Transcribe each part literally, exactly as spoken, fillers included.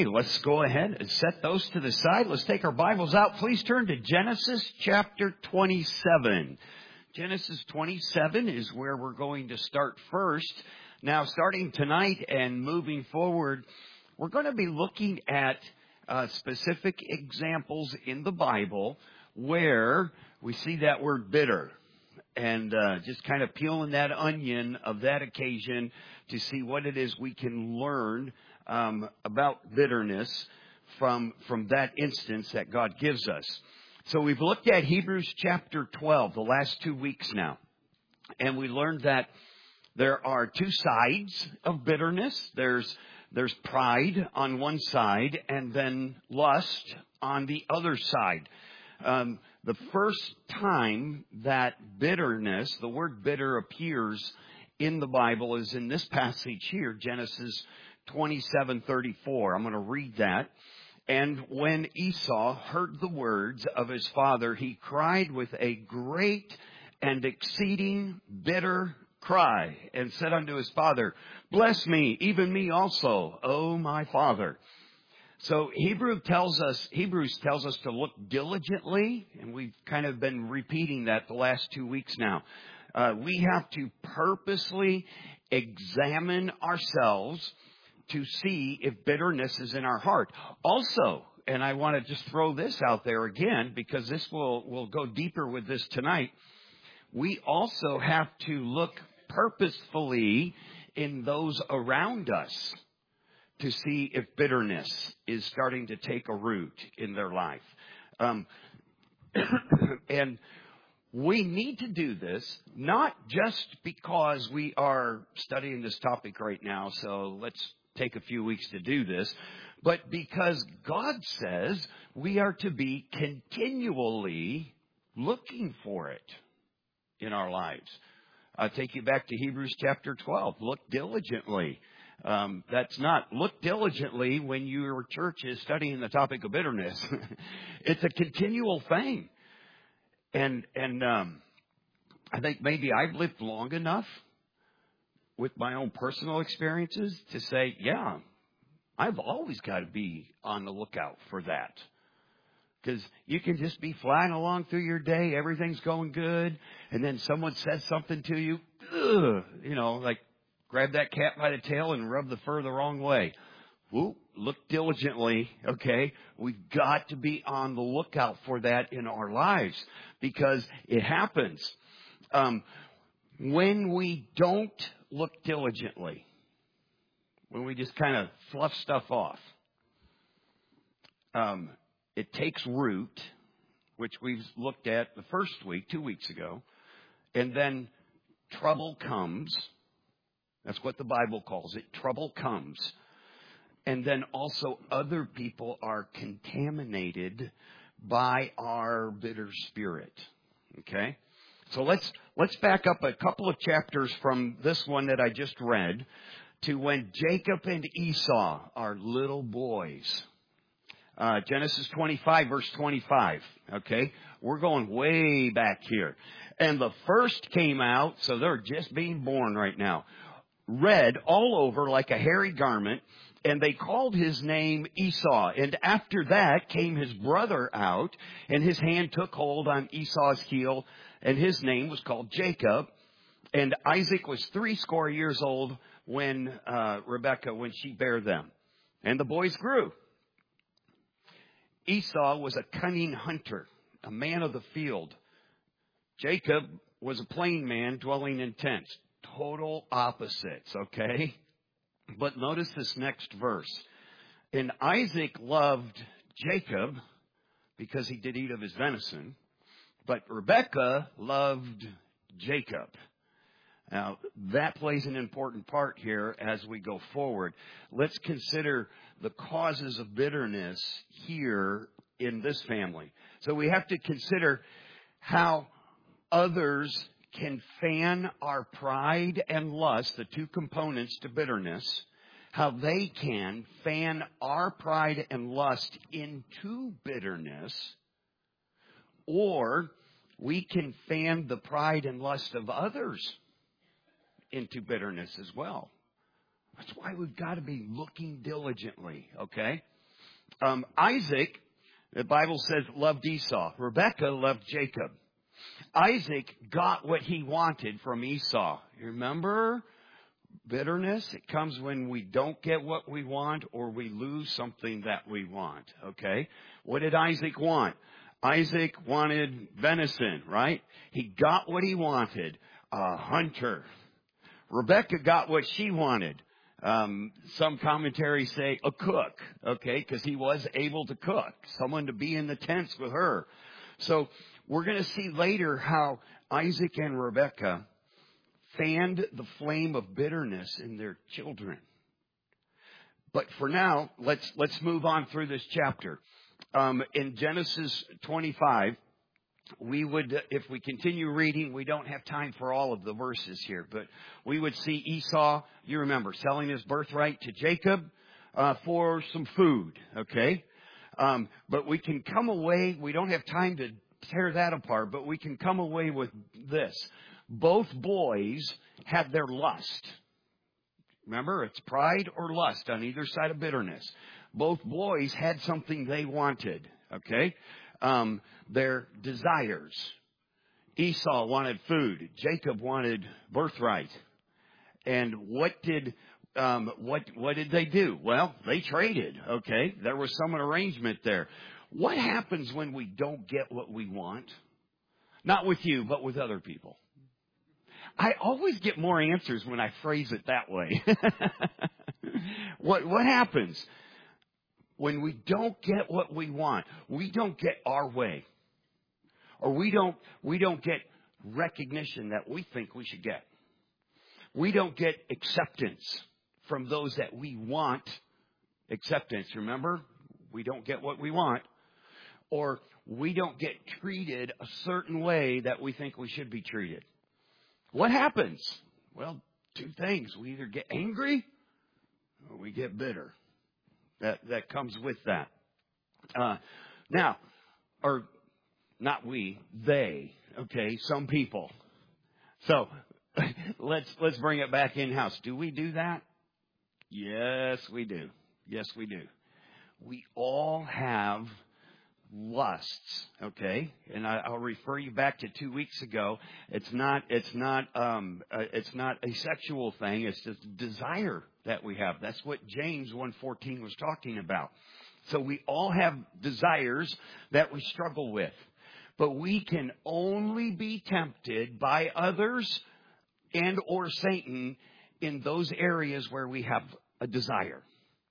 Let's go ahead and set those to the side. Let's take our Bibles out. Please turn to Genesis chapter twenty-seven. Genesis twenty-seven is where we're going to start first. Now, starting tonight and moving forward, we're going to be looking at uh, specific examples in the Bible where we see that word bitter. And uh, just kind of peeling that onion of that occasion to see what it is we can learn um, about bitterness from from that instance that God gives us. So we've looked at Hebrews chapter twelve the last two weeks now. And we learned that there are two sides of bitterness. There's there's pride on one side and then lust on the other side. Um, the first time that bitterness, the word bitter, appears in the Bible is in this passage here, Genesis twenty-seven thirty-four. I'm going to read that. And when Esau heard the words of his father, he cried with a great and exceeding bitter cry and said unto his father, "Bless me, even me also, O my father." So Hebrew tells us, Hebrews tells us to look diligently, and we've kind of been repeating that the last two weeks now. Uh, we have to purposely examine ourselves to see if bitterness is in our heart. Also, and I want to just throw this out there again, because this will, will go deeper with this tonight, we also have to look purposefully in those around us to see if bitterness is starting to take a root in their life. Um, and we need to do this, not just because we are studying this topic right now, so let's take a few weeks to do this, but because God says we are to be continually looking for it in our lives. I'll take you back to Hebrews chapter twelve. Look diligently. Um, that's not look diligently when your church is studying the topic of bitterness. It's a continual thing. And, and, um, I think maybe I've lived long enough with my own personal experiences to say, yeah, I've always got to be on the lookout for that. Because you can just be flying along through your day, everything's going good, and then someone says something to you, ugh, you know, like, grab that cat by the tail and rub the fur the wrong way. Whoop, look diligently, okay? We've got to be on the lookout for that in our lives because it happens. Um, when we don't look diligently, when we just kind of fluff stuff off, um, it takes root, which we've looked at the first week, two weeks ago, and then trouble comes. That's what the Bible calls it. Trouble comes. And then also other people are contaminated by our bitter spirit. Okay? So let's let's back up a couple of chapters from this one that I just read to when Jacob and Esau are little boys. Uh, Genesis twenty-five, verse twenty-five. Okay? We're going way back here. And the first came out, so they're just being born right now, red all over like a hairy garment, and they called his name Esau. And after that came his brother out, and his hand took hold on Esau's heel, and his name was called Jacob. And Isaac was threescore years old when uh, Rebekah, when she bare them. And the boys grew. Esau was a cunning hunter, a man of the field. Jacob was a plain man dwelling in tents. Total opposites, okay? But notice this next verse. And Isaac loved Jacob because he did eat of his venison, but Rebekah loved Jacob. Now, that plays an important part here as we go forward. Let's consider the causes of bitterness here in this family. So we have to consider how others can fan our pride and lust, the two components to bitterness, how they can fan our pride and lust into bitterness, or we can fan the pride and lust of others into bitterness as well. That's why we've got to be looking diligently, okay? Um, Isaac, the Bible says, loved Esau. Rebekah loved Jacob. Isaac got what he wanted from Esau. You remember? Bitterness, it comes when we don't get what we want or we lose something that we want. Okay? What did Isaac want? Isaac wanted venison, right? He got what he wanted. A hunter. Rebekah got what she wanted. Um, some commentaries say a cook, okay, because he was able to cook. Someone to be in the tents with her. So we're going to see later how Isaac and Rebekah fanned the flame of bitterness in their children. But for now, let's let's move on through this chapter. Um, in Genesis twenty-five, we would, if we continue reading, we don't have time for all of the verses here, but we would see Esau, you remember, selling his birthright to Jacob uh, for some food, okay? Um, but we can come away, we don't have time to tear that apart, but we can come away with this. Both boys had their lust. Remember, it's pride or lust on either side of bitterness. Both boys had something they wanted, okay? Um, their desires. Esau wanted food. Jacob wanted birthright. And what did um, what what did they do? Well, they traded. Okay, there was some arrangement there. What happens when we don't get what we want? Not with you, but with other people. I always get more answers when I phrase it that way. what what happens? When we don't get what we want, we don't get our way, or we don't we don't get recognition that we think we should get. We don't get acceptance from those that we want acceptance. Remember, we don't get what we want, or we don't get treated a certain way that we think we should be treated. What happens? Well, two things. We either get angry or we get bitter. That that comes with that. Uh, now, or not we, they. Okay, some people. So let's let's bring it back in house. Do we do that? Yes, we do. Yes, we do. We all have lusts. Okay, and I, I'll refer you back to two weeks ago. It's not. It's not. Um. Uh, it's not a sexual thing. It's just desire that we have. That's what James one fourteen was talking about. So we all have desires that we struggle with. But we can only be tempted by others and or Satan in those areas where we have a desire.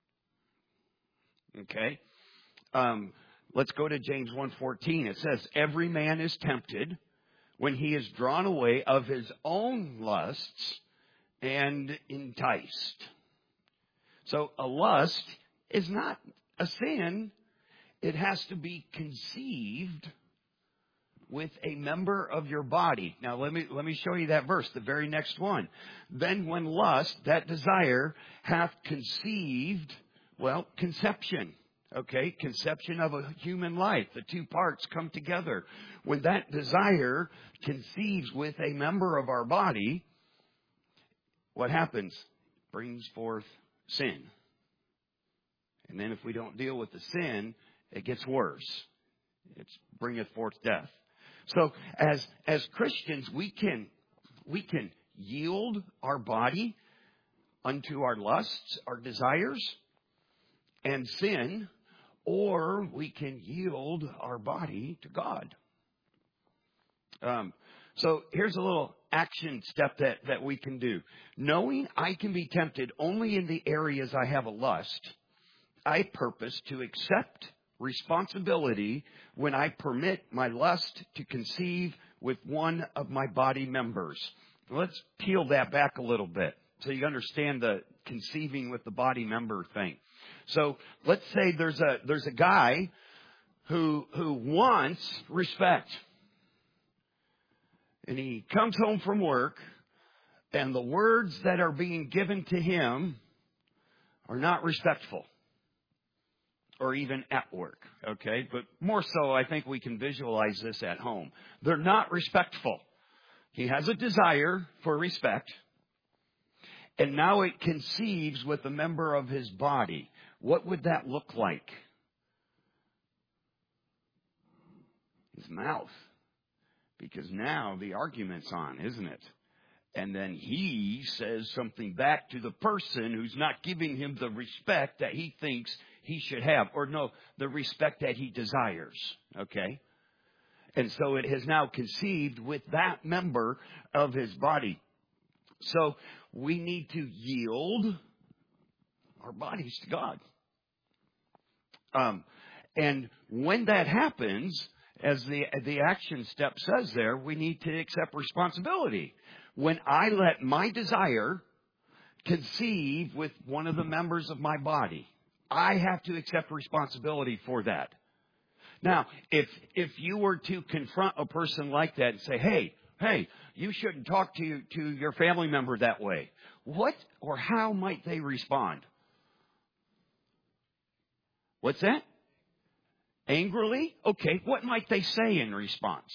Okay? Um, let's go to James one fourteen. It says, every man is tempted when he is drawn away of his own lusts and enticed. So a lust is not a sin. It has to be conceived with a member of your body. Now let me let me show you that verse, the very next one. Then when lust, that desire, hath conceived, well, conception. Okay, conception of a human life. The two parts come together. When that desire conceives with a member of our body, what happens? Brings forth sin. And then if we don't deal with the sin, it gets worse. It bringeth forth death. So as as Christians, we can we can yield our body unto our lusts, our desires, and sin, or we can yield our body to God. Um, so here's a little action step that, that we can do. Knowing I can be tempted only in the areas I have a lust, I purpose to accept responsibility when I permit my lust to conceive with one of my body members. Let's peel that back a little bit so you understand the conceiving with the body member thing. So let's say there's a there's a guy who who wants respect. And he comes home from work, and the words that are being given to him are not respectful. Or even at work, okay? But more so, I think we can visualize this at home. They're not respectful. He has a desire for respect, and now it conceives with a member of his body. What would that look like? His mouth. Because now the argument's on, isn't it? And then he says something back to the person who's not giving him the respect that he thinks he should have. Or no, the respect that he desires. Okay? And so it has now conceived with that member of his body. So we need to yield our bodies to God. Um, and when that happens, as the the action step says there, we need to accept responsibility. When I let my desire conceive with one of the members of my body, I have to accept responsibility for that. Now, if if you were to confront a person like that and say, hey, hey, you shouldn't talk to, to your family member that way, what or how might they respond? What's that? Angrily? Okay, what might they say in response?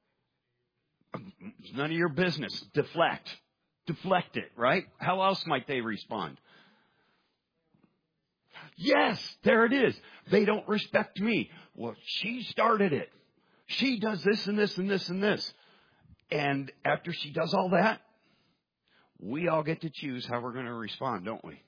It's none of your business. Deflect. Deflect it, right? How else might they respond? Yes, there it is. They don't respect me. Well, she started it. She does this and this and this and this. And after she does all that, we all get to choose how we're going to respond, don't we?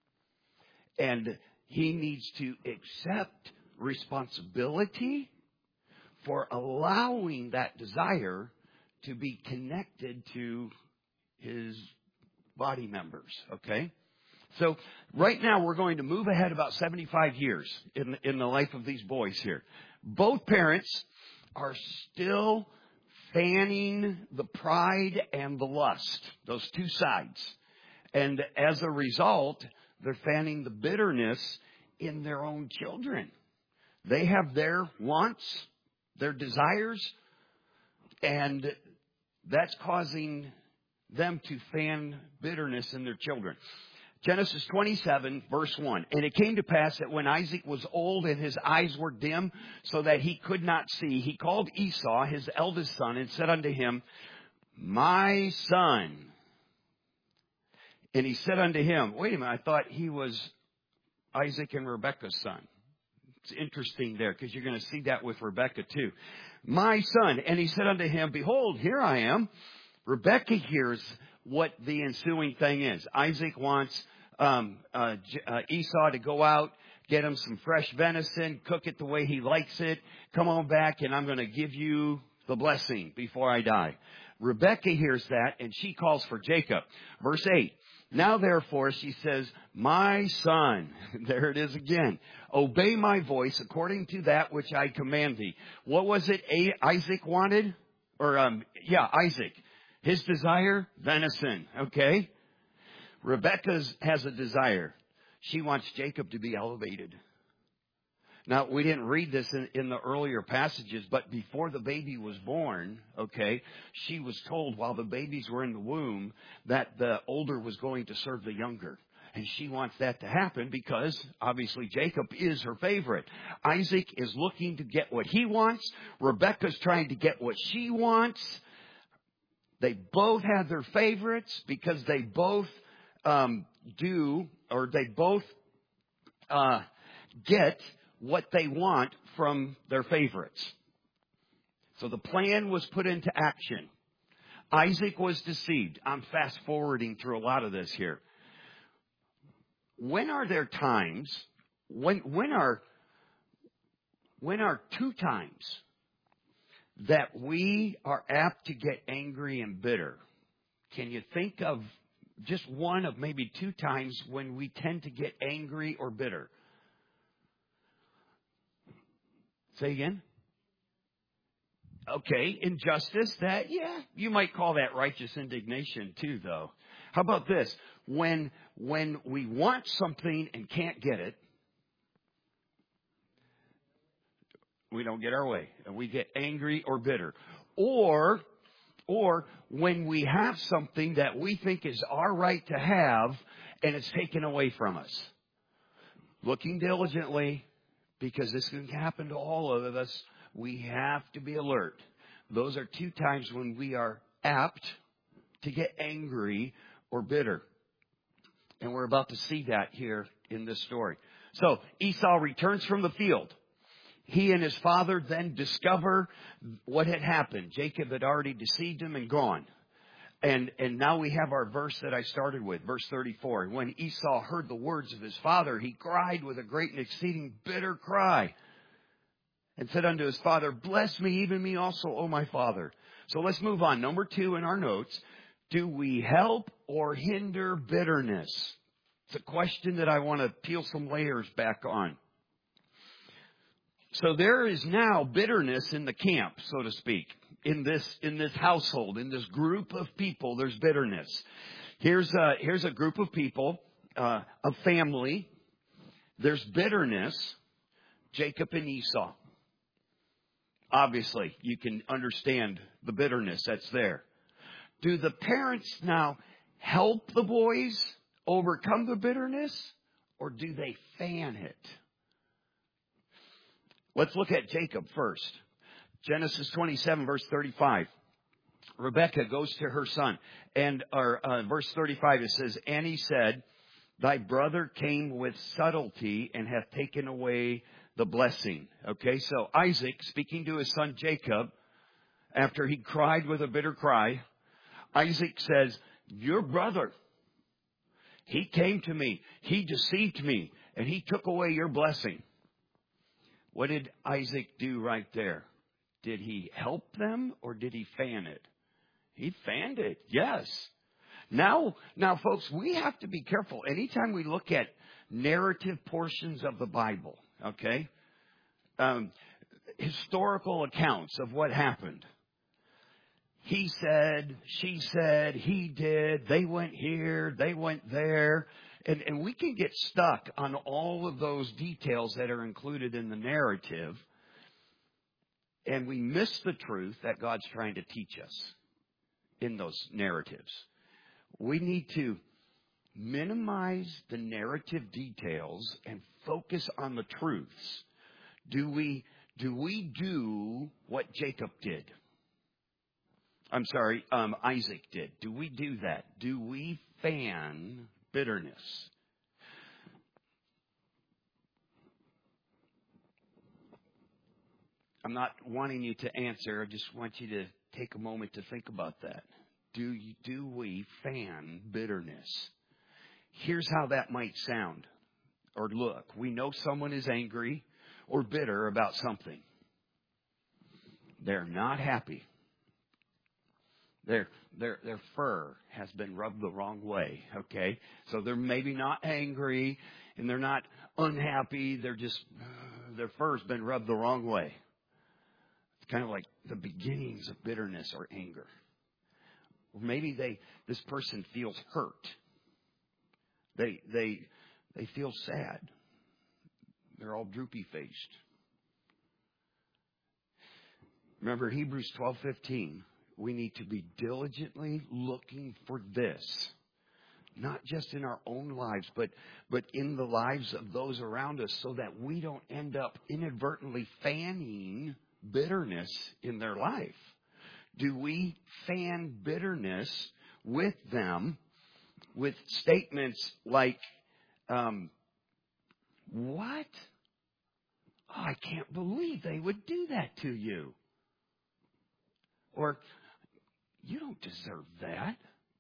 And he needs to accept responsibility for allowing that desire to be connected to his body members, okay? So right now we're going to move ahead about seventy-five years in, in the life of these boys here. Both parents are still fanning the pride and the lust, those two sides. And as a result, they're fanning the bitterness in their own children. They have their wants, their desires, and that's causing them to fan bitterness in their children. Genesis twenty-seven, verse one. And it came to pass that when Isaac was old and his eyes were dim, so that he could not see, he called Esau, his eldest son, and said unto him, My son. And he said unto him, wait a minute, I thought he was Isaac and Rebekah's son. It's interesting there, because you're going to see that with Rebekah too. My son. And he said unto him, Behold, here I am. Rebekah hears what the ensuing thing is. Isaac wants um, uh, uh, Esau to go out, get him some fresh venison, cook it the way he likes it. Come on back, and I'm going to give you the blessing before I die. Rebekah hears that, and she calls for Jacob. Verse eight. Now, therefore, she says, My son, there it is again, obey my voice according to that which I command thee. What was it Isaac wanted? Or, um, yeah, Isaac. His desire? Venison, okay? Rebekah has a desire. She wants Jacob to be elevated. Now, we didn't read this in, in the earlier passages, but before the baby was born, okay, she was told while the babies were in the womb that the older was going to serve the younger. And she wants that to happen because, obviously, Jacob is her favorite. Isaac is looking to get what he wants. Rebekah's trying to get what she wants. They both have their favorites because they both um, do, or they both uh, get what they want from their favorites. So the plan was put into action. Isaac was deceived. I'm fast forwarding through a lot of this here. When are there times, when, when are, when are two times that we are apt to get angry and bitter? Can you think of just one of maybe two times when we tend to get angry or bitter? Say again? Okay, injustice, that, yeah, you might call that righteous indignation too, though. How about this? When, when we want something and can't get it, we don't get our way, and we get angry or bitter. Or, or when we have something that we think is our right to have, and it's taken away from us. Looking diligently, because this can happen to all of us, we have to be alert. Those are two times when we are apt to get angry or bitter. And we're about to see that here in this story. So Esau returns from the field. he and his father then discover what had happened. Jacob had already deceived him and gone. And, and now we have our verse that I started with, verse thirty-four. When Esau heard the words of his father, he cried with a great and exceeding bitter cry and said unto his father, bless me, even me also, O my father. So let's move on. Number two in our notes. Do we help or hinder bitterness? It's a question that I want to peel some layers back on. So there is now bitterness in the camp, so to speak. In this, in this household, in this group of people, there's bitterness. Here's a, here's a group of people, uh, a family. There's bitterness. Jacob and Esau. Obviously, you can understand the bitterness that's there. Do the parents now help the boys overcome the bitterness, or do they fan it? Let's look at Jacob first. Genesis twenty-seven, verse thirty-five. Rebekah goes to her son. And or, uh, verse thirty-five, it says, and he said, thy brother came with subtlety and hath taken away the blessing. Okay, so Isaac, speaking to his son Jacob, after he cried with a bitter cry, Isaac says, your brother, he came to me, he deceived me, and he took away your blessing. What did Isaac do right there? Did he help them or did he fan it? He fanned it, yes. Now, now, folks, we have to be careful. Anytime we look at narrative portions of the Bible, okay, um, historical accounts of what happened. He said, she said, he did, they went here, they went there. And, and we can get stuck on all of those details that are included in the narrative. And we miss the truth that God's trying to teach us in those narratives. We need to minimize the narrative details and focus on the truths. Do we, do we do what Jacob did? I'm sorry, um, Isaac did. Do we do that? Do we fan bitterness? I'm not wanting you to answer. I just want you to take a moment to think about that. Do you, do we fan bitterness? Here's how that might sound or look. We know someone is angry or bitter about something. They're not happy. Their, their, their fur has been rubbed the wrong way, okay? So they're maybe not angry and they're not unhappy. They're just, uh, their fur's been rubbed the wrong way. It's kind of like the beginnings of bitterness or anger. Or maybe they, this person feels hurt. They, they, they feel sad. They're all droopy faced. Remember Hebrews twelve fifteen. We need to be diligently looking for this. Not just in our own lives, but, but in the lives of those around us so that we don't end up inadvertently fanning bitterness in their life. Do we fan bitterness with them with statements like, um, what? Oh, I can't believe they would do that to you. Or, you don't deserve that.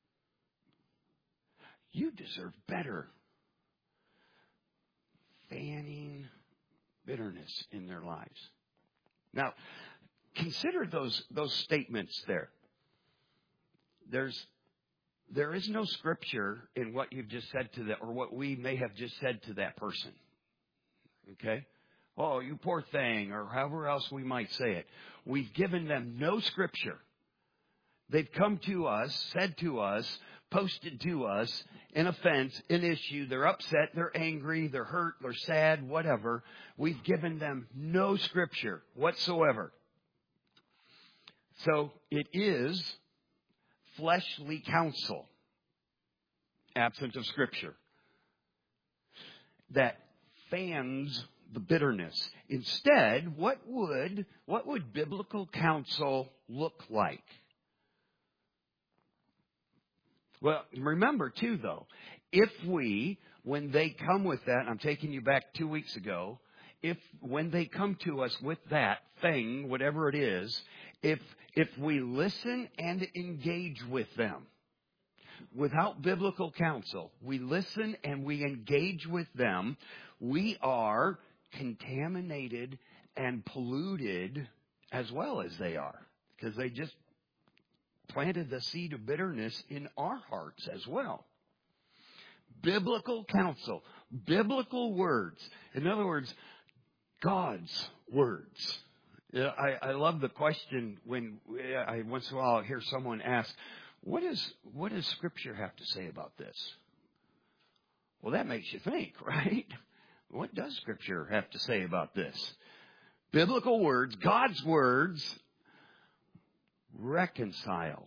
You deserve better. Fanning bitterness in their lives. Now, consider those, those statements there. There's, there is no scripture in what you've just said to that, or what we may have just said to that person. Okay? Oh, you poor thing, or however else we might say it. We've given them no scripture. They've come to us, said to us, posted to us an offense, an issue. They're upset, they're angry, they're hurt, they're sad, whatever. We've given them no scripture whatsoever. So it is fleshly counsel, absent of scripture, that fans the bitterness. Instead, what would, what would biblical counsel look like? Well, remember too, though, if we, when they come with that, I'm taking you back two weeks ago, if when they come to us with that thing, whatever it is, if if we listen and engage with them without biblical counsel, we listen and we engage with them, we are contaminated and polluted as well as they are, because they just planted the seed of bitterness in our hearts as well. Biblical counsel, biblical words. In other words, God's words. Yeah, I, I love the question when I once in a while hear someone ask, what is what does Scripture have to say about this? Well, that makes you think, right? What does Scripture have to say about this? Biblical words, God's words, reconcile.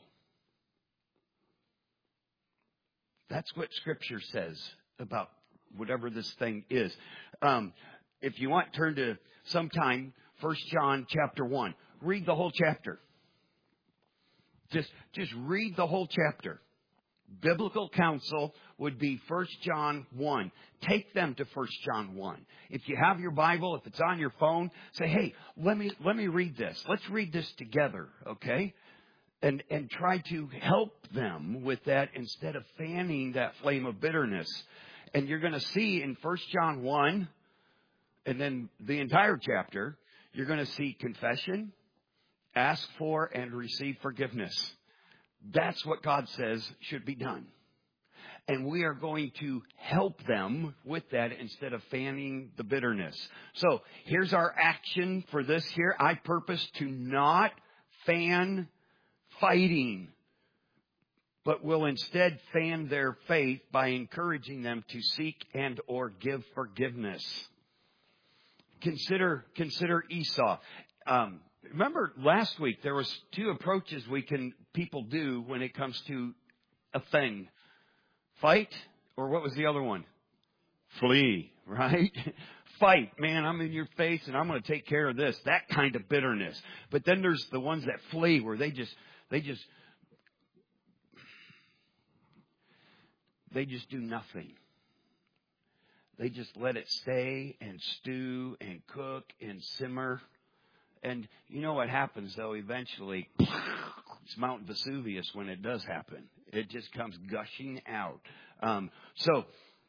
That's what Scripture says about whatever this thing is. Um, if you want, turn to sometime First John chapter one. Read the whole chapter. Just, just read the whole chapter. Biblical counsel would be First John one. Take them to First John one. If you have your Bible, if it's on your phone, say, hey, let me let me read this. Let's read this together, okay? And and try to help them with that instead of fanning that flame of bitterness. And you're going to see in First John one, and then the entire chapter, you're going to see confession, ask for and receive forgiveness. That's what God says should be done. And we are going to help them with that instead of fanning the bitterness. So here's our action for this here. I purpose to not fan fighting, but will instead fan their faith by encouraging them to seek and or give forgiveness. Consider, consider Esau. Um, remember last week there was two approaches we can people do when it comes to a thing. Fight, or what was the other one? Flee, right? Fight, man, I'm in your face and I'm going to take care of this. That kind of bitterness. But then there's the ones that flee where they just, they just, they just do nothing. They just let it stay and stew and cook and simmer. And you know what happens, though, eventually? It's Mount Vesuvius when it does happen. It just comes gushing out. Um, so,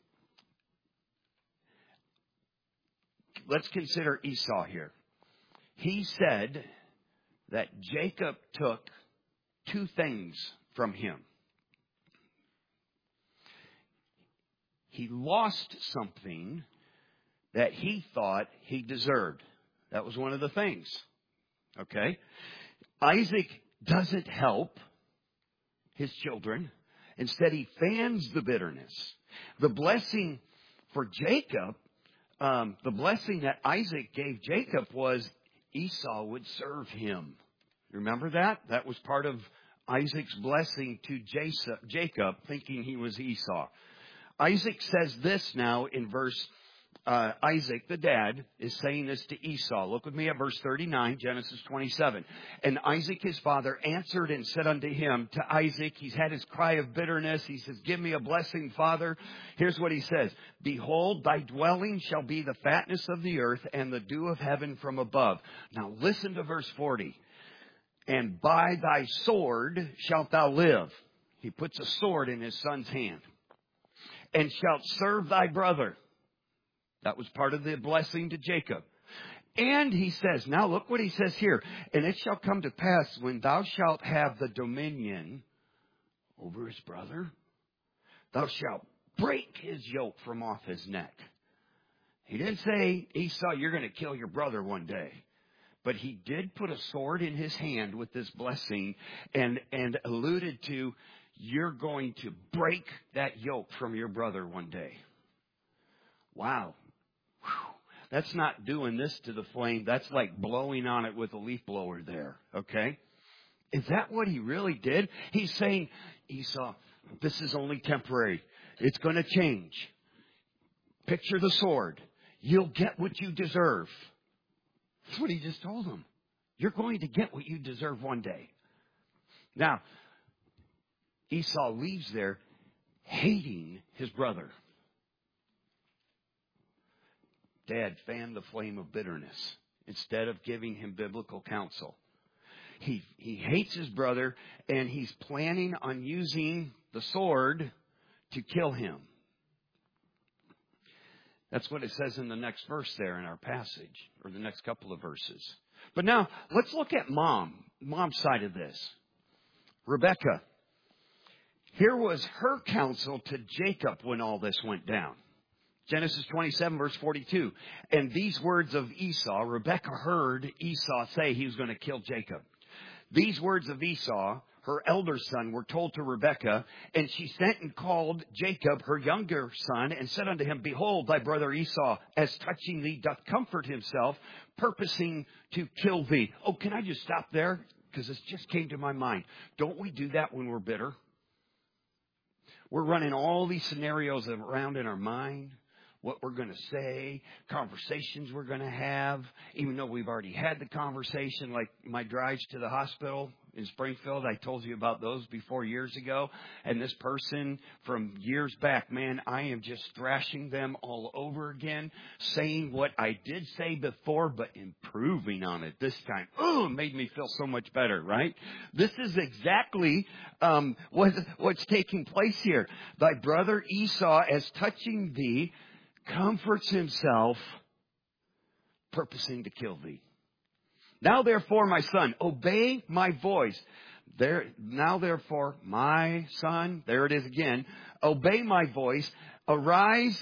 let's consider Esau here. He said that Jacob took two things from him. He lost something that he thought he deserved. That was one of the things. Okay? Isaac doesn't help his children. Instead, he fans the bitterness. The blessing for Jacob, um, the blessing that Isaac gave Jacob was Esau would serve him. Remember that? That was part of Isaac's blessing to Jacob, thinking he was Esau. Isaac says this now in verse, uh, Isaac, the dad, is saying this to Esau. Look with me at verse thirty-nine, Genesis twenty-seven. And Isaac, his father, answered and said unto him, to Isaac, he's had his cry of bitterness. He says, give me a blessing, Father. Here's what he says. Behold, thy dwelling shall be the fatness of the earth and the dew of heaven from above. Now listen to verse forty. And by thy sword shalt thou live. He puts a sword in his son's hand. And shalt serve thy brother. That was part of the blessing to Jacob. And he says, now look what he says here. And it shall come to pass when thou shalt have the dominion over his brother, thou shalt break his yoke from off his neck. He didn't say, Esau, you're going to kill your brother one day. But he did put a sword in his hand with this blessing and, and alluded to, you're going to break that yoke from your brother one day. Wow. Whew. That's not doing this to the flame. That's like blowing on it with a leaf blower there. Okay? Is that what he really did? He's saying, Esau, this is only temporary. It's going to change. Picture the sword. You'll get what you deserve. That's what he just told him. You're going to get what you deserve one day. Now, Esau leaves there hating his brother. Dad fanned the flame of bitterness instead of giving him biblical counsel. He, he hates his brother, and he's planning on using the sword to kill him. That's what it says in the next verse there in our passage, or the next couple of verses. But now, let's look at mom, mom's side of this. Rebekah. Here was her counsel to Jacob when all this went down. Genesis twenty-seven, verse forty-two. And these words of Esau, Rebekah heard Esau say he was going to kill Jacob. These words of Esau, her elder son, were told to Rebekah, and she sent and called Jacob, her younger son, and said unto him, Behold, thy brother Esau, as touching thee, doth comfort himself, purposing to kill thee. Oh, can I just stop there? Because this just came to my mind. Don't we do that when we're bitter? We're running all these scenarios around in our mind. What we're going to say, conversations we're going to have, even though we've already had the conversation, like my drives to the hospital in Springfield. I told you about those before years ago. And this person from years back, man, I am just thrashing them all over again, saying what I did say before, but improving on it this time. Oh, it made me feel so much better, right? This is exactly um, what, what's taking place here. Thy brother Esau, as touching thee, comforts himself, purposing to kill thee. Now therefore, my son, obey my voice. There, now therefore, my son, there it is again, obey my voice, arise,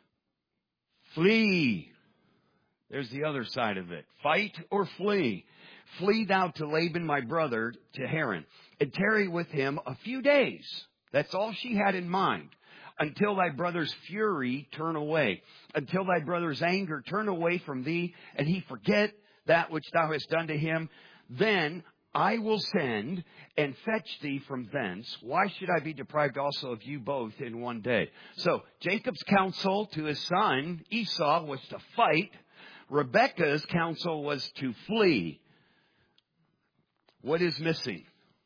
flee. There's the other side of it. Fight or flee. Flee thou to Laban my brother, to Haran, and tarry with him a few days. That's all she had in mind. Until thy brother's fury turn away, until thy brother's anger turn away from thee, and he forget that which thou hast done to him, then I will send and fetch thee from thence. Why should I be deprived also of you both in one day? So Jacob's counsel to his son Esau was to fight. Rebekah's counsel was to flee. What is missing?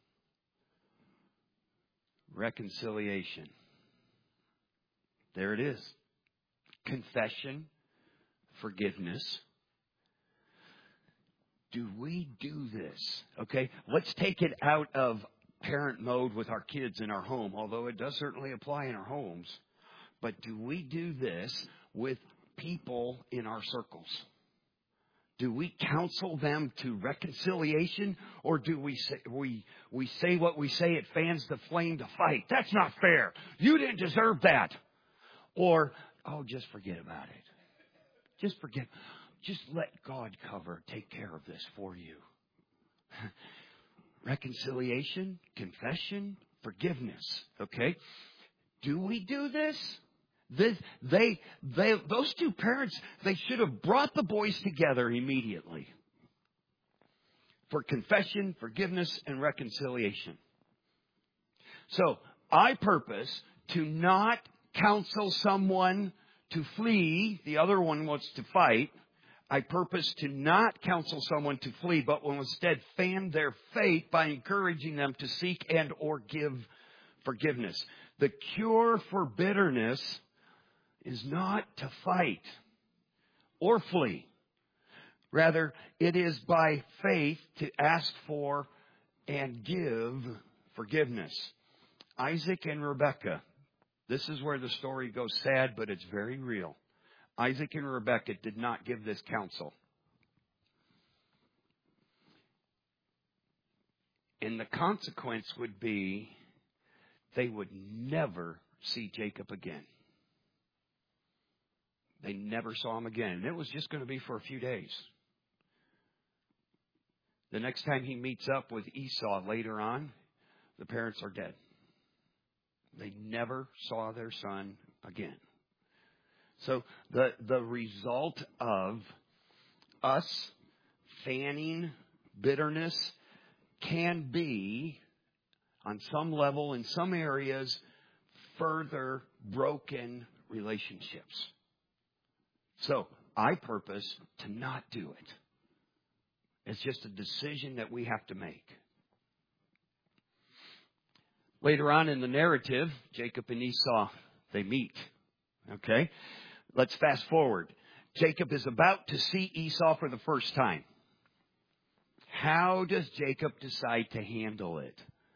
Reconciliation. There it is. Confession, forgiveness. Do we do this? Okay, let's take it out of parent mode with our kids in our home, although it does certainly apply in our homes. But do we do this with people in our circles? Do we counsel them to reconciliation, or do we say, we we say what we say, it fans the flame to fight? That's not fair. You didn't deserve that. Or, oh, just forget about it. Just forget. Just let God cover, take care of this for you. Reconciliation, confession, forgiveness. Okay? Do we do this? This they, they, those two parents, they should have brought the boys together immediately for confession, forgiveness, and reconciliation. So, I purpose to not counsel someone to flee. The other one wants to fight. I purpose to not counsel someone to flee, but will instead fan their faith by encouraging them to seek and or give forgiveness. The cure for bitterness is not to fight or flee. Rather, it is by faith to ask for and give forgiveness. Isaac and Rebekah. This is where the story goes sad, but it's very real. Isaac and Rebekah did not give this counsel. And the consequence would be they would never see Jacob again. They never saw him again. And it was just going to be for a few days. The next time he meets up with Esau later on, the parents are dead. They never saw their son again. So the the result of us fanning bitterness can be, on some level, in some areas, further broken relationships. So I purpose to not do it. It's just a decision that we have to make. Later on in the narrative, Jacob and Esau, they meet. Okay? Let's fast forward. Jacob is about to see Esau for the first time. How does Jacob decide to handle it?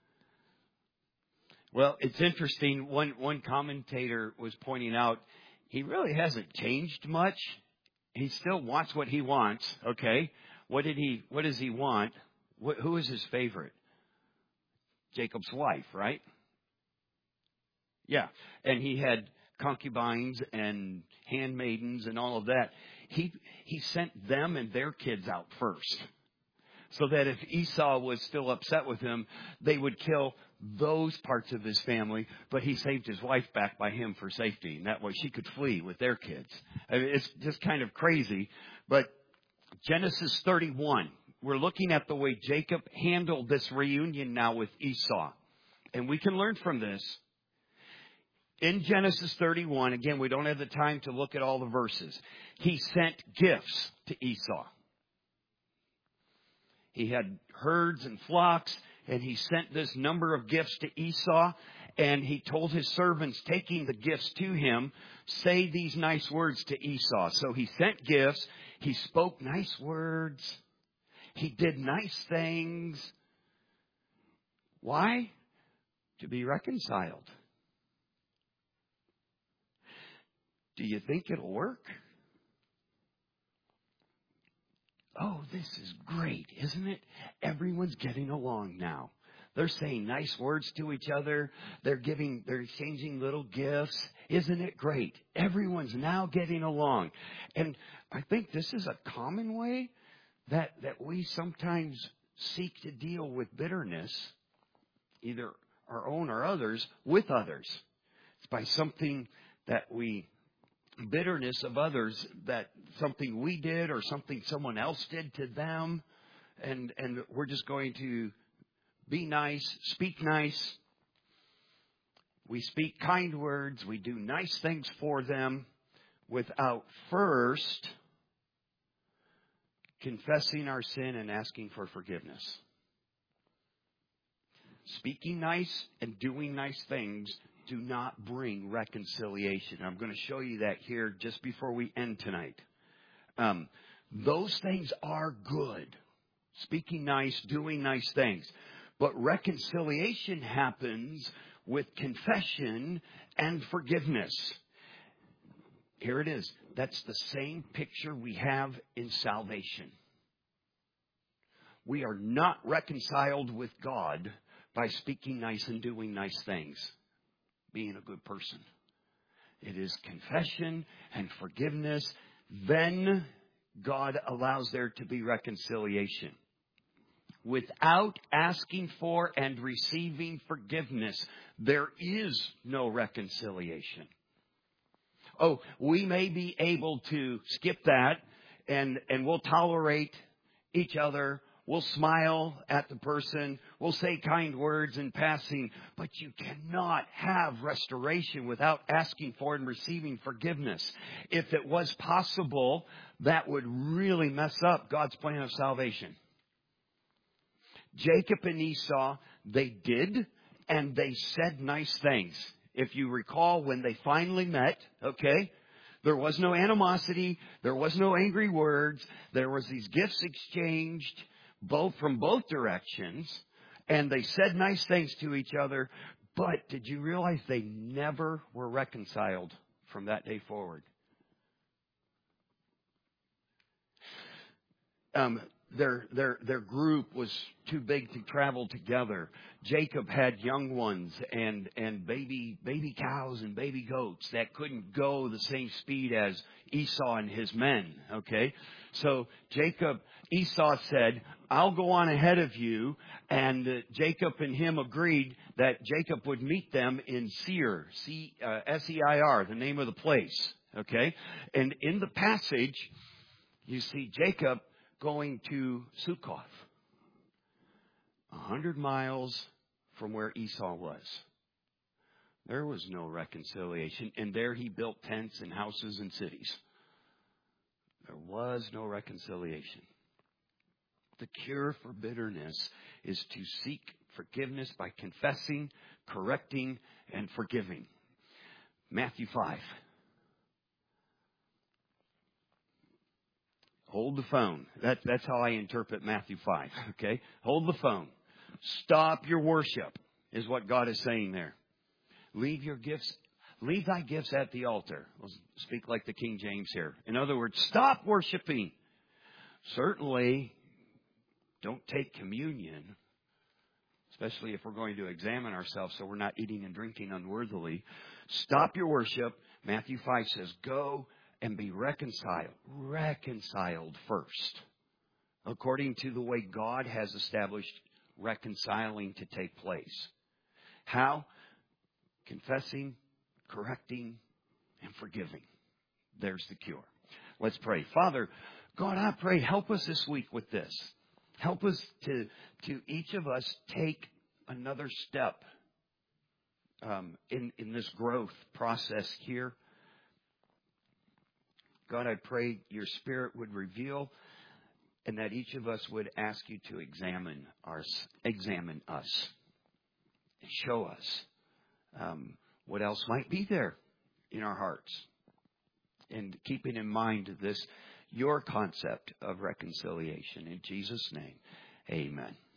Well, it's interesting. One, one commentator was pointing out he really hasn't changed much. He still wants what he wants. Okay. What did he, what does he want? What, who is his favorite? Jacob's wife, right? Yeah. And he had concubines and handmaidens and all of that. He, he sent them and their kids out first, so that if Esau was still upset with him, they would kill those parts of his family. But he saved his wife back by him for safety. And that way she could flee with their kids. I mean, it's just kind of crazy. But Genesis thirty-one, we're looking at the way Jacob handled this reunion now with Esau. And we can learn from this. In Genesis thirty-one, again, we don't have the time to look at all the verses. He sent gifts to Esau. He had herds and flocks, and he sent this number of gifts to Esau. And he told his servants taking the gifts to him, say these nice words to Esau. So he sent gifts. He spoke nice words. He did nice things. Why? To be reconciled. Do you think it'll work? Oh, this is great, isn't it? Everyone's getting along now. They're saying nice words to each other. They're giving, they're exchanging little gifts. Isn't it great? Everyone's now getting along. And I think this is a common way that, that we sometimes seek to deal with bitterness, either our own or others, with others. It's by something that we bitterness of others, that something we did or something someone else did to them, and and we're just going to be nice, speak nice. We speak kind words, we do nice things for them without first confessing our sin and asking for forgiveness. Speaking nice and doing nice things do not bring reconciliation. I'm going to show you that here just before we end tonight. Um, those things are good. Speaking nice, doing nice things. But reconciliation happens with confession and forgiveness. Here it is. That's the same picture we have in salvation. We are not reconciled with God by speaking nice and doing nice things, being a good person. It is confession and forgiveness. Then God allows there to be reconciliation. Without asking for and receiving forgiveness, there is no reconciliation. Oh, we may be able to skip that and, and we'll tolerate each other. We'll smile at the person. We'll say kind words in passing. But you cannot have restoration without asking for and receiving forgiveness. If it was possible, that would really mess up God's plan of salvation. Jacob and Esau, they did, and they said nice things. If you recall, when they finally met, okay, there was no animosity. There was no angry words. There was these gifts exchanged, both from both directions, and they said nice things to each other. But did you realize they never were reconciled from that day forward? Um, their their their group was too big to travel together. Jacob had young ones and and baby baby cows and baby goats that couldn't go the same speed as Esau and his men. Okay, so Jacob Esau said, "I'll go on ahead of you," and uh, Jacob and him agreed that Jacob would meet them in Seir, C uh, S E I R, the name of the place. Okay, and in the passage, you see Jacob going to Sukkoth, a hundred miles from where Esau was. There was no reconciliation, and there he built tents and houses and cities. There was no reconciliation. The cure for bitterness is to seek forgiveness by confessing, correcting, and forgiving. Matthew five. Hold the phone. That, that's how I interpret Matthew five, okay? Hold the phone. Stop your worship is what God is saying there. Leave your gifts, leave thy gifts at the altar. We'll speak like the King James here. In other words, stop worshiping. Certainly, don't take communion, especially if we're going to examine ourselves so we're not eating and drinking unworthily. Stop your worship. Matthew five says, go and be reconciled. Reconciled first. According to the way God has established reconciling to take place. How? Confessing, correcting, and forgiving. There's the cure. Let's pray. Father, God, I pray, help us this week with this. Help us to, to each of us take another step um, in, in this growth process here. God, I pray your Spirit would reveal and that each of us would ask you to examine our, examine us and show us um, what else might be there in our hearts. And keeping in mind this, your concept of reconciliation. In Jesus' name, amen.